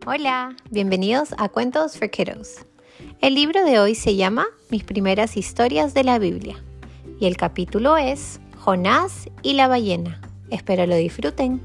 Hola, bienvenidos a Cuentos for Kiddos. El libro de hoy se llama Mis primeras historias de la Biblia y el capítulo es Jonás y la ballena. Espero lo disfruten.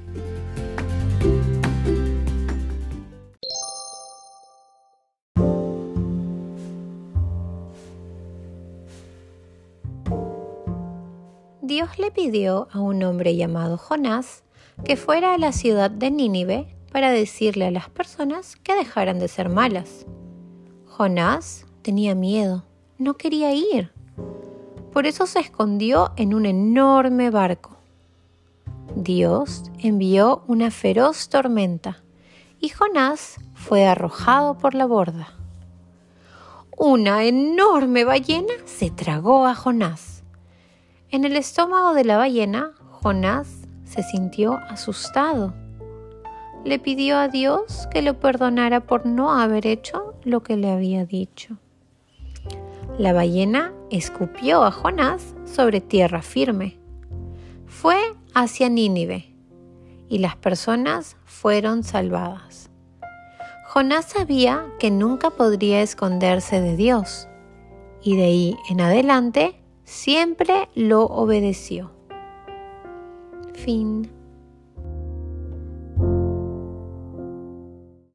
Dios le pidió a un hombre llamado Jonás que fuera a la ciudad de Nínive para decirle a las personas que dejaran de ser malas. Jonás tenía miedo, no quería ir. Por eso se escondió en un enorme barco. Dios envió una feroz tormenta y Jonás fue arrojado por la borda. Una enorme ballena se tragó a Jonás. En el estómago de la ballena, Jonás se sintió asustado. Le pidió a Dios que lo perdonara por no haber hecho lo que le había dicho. La ballena escupió a Jonás sobre tierra firme. Fue hacia Nínive y las personas fueron salvadas. Jonás sabía que nunca podría esconderse de Dios y de ahí en adelante siempre lo obedeció. Fin.